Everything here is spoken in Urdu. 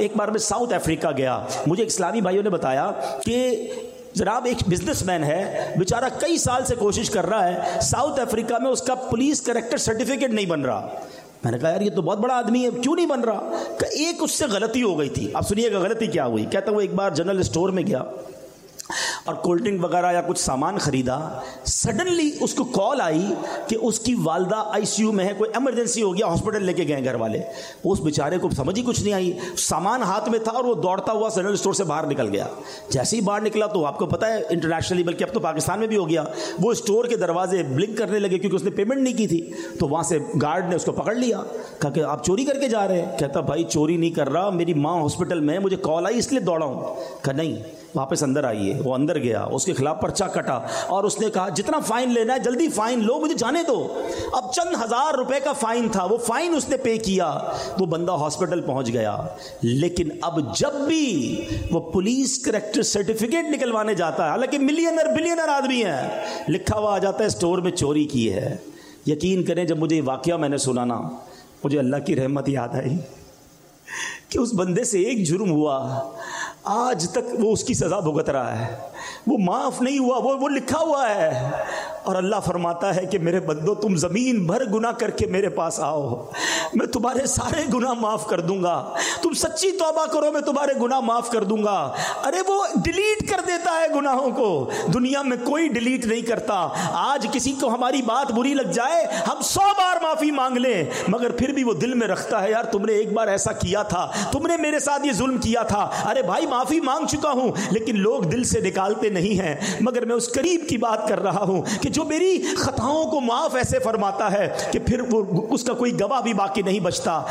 ایک بار میں ساؤتھ افریقہ گیا، مجھے اسلامی بھائیوں نے بتایا کہ جناب ایک بزنس مین ہے بیچارہ، کئی سال سے کوشش کر رہا ہے، ساؤتھ افریقہ میں اس کا پولیس کریکٹر سرٹیفکیٹ نہیں بن رہا۔ میں نے کہا یار یہ تو بہت بڑا آدمی ہے، کیوں نہیں بن رہا؟ کہ ایک اس سے غلطی ہو گئی تھی۔ اب سنیے گا غلطی کیا ہوئی۔ کہتا وہ ایک بار جنرل اسٹور میں گیا اور کولڈ ڈرنک وغیرہ یا کچھ سامان خریدا، سڈنلی اس کو کال آئی کہ اس کی والدہ آئی سی یو میں ہے، کوئی ایمرجنسی ہو گیا، ہاسپٹل لے کے گئے گھر والے۔ اس بیچارے کو سمجھ ہی کچھ نہیں آئی، سامان ہاتھ میں تھا اور وہ دوڑتا ہوا جنرل اسٹور سے باہر نکل گیا۔ جیسے ہی باہر نکلا تو آپ کو پتہ ہے انٹرنیشنلی بلکہ اب تو پاکستان میں بھی ہو گیا، وہ اسٹور کے دروازے بلنک کرنے لگے کیونکہ اس نے پیمنٹ نہیں کی تھی۔ تو وہاں سے گارڈ نے اس کو پکڑ لیا، کہا کہ آپ چوری کر کے جا رہے ہیں؟ کہتا بھائی چوری نہیں کر رہا، میری ماں ہاسپٹل میں، مجھے کال آئی اس لیے دوڑا ہوں۔ کہا نہیں واپس اندر آئیے۔ وہ اندر گیا، اس کے خلاف پرچہ کٹا اور اس نے کہا جتنا فائن لینا ہے جلدی فائن لو، مجھے جانے دو۔ اب چند ہزار روپے کا فائن تھا، وہ فائن اس نے پے کیا، وہ بندہ ہاسپٹل پہنچ گیا۔ لیکن اب جب بھی وہ پولیس کریکٹر سرٹیفکیٹ نکلوانے جاتا ہے، حالانکہ ملینر بلینر آدمی ہے، لکھا ہوا آ جاتا ہے اسٹور میں چوری کی ہے۔ یقین کریں جب مجھے یہ واقعہ میں نے سنا نا، مجھے اللہ کی رحمت یاد آئی کہ اس بندے سے ایک جرم ہوا، آج تک وہ اس کی سزا بھگت رہا ہے، وہ معاف نہیں ہوا، وہ لکھا ہوا ہے۔ اور اللہ فرماتا ہے کہ میرے بندو تم زمین بھر گناہ کر کے میرے پاس آؤ، میں تمہارے سارے گناہ معاف کر دوں گا، تم سچی توبہ کرو میں تمہارے گناہ معاف کر دوں گا۔ ارے وہ ڈیلیٹ کر دیتا ہے گناہوں کو، دنیا میں کوئی ڈیلیٹ نہیں کرتا۔ آج کسی کو ہماری بات بری لگ جائے، ہم 100 بار معافی مانگ لیں، مگر پھر بھی وہ دل میں رکھتا ہے یار تم نے ایک بار ایسا کیا تھا، تم نے میرے ساتھ یہ ظلم کیا تھا۔ ارے بھائی معافی مانگ چکا ہوں، لیکن لوگ دل سے نکالتے نہیں ہیں۔ مگر میں اس قریب کی بات کر رہا ہوں کہ جو میری خطاؤں کو معاف ایسے فرماتا ہے کہ پھر وہ اس کا کوئی گواہ بھی باقی نہیں بچتا۔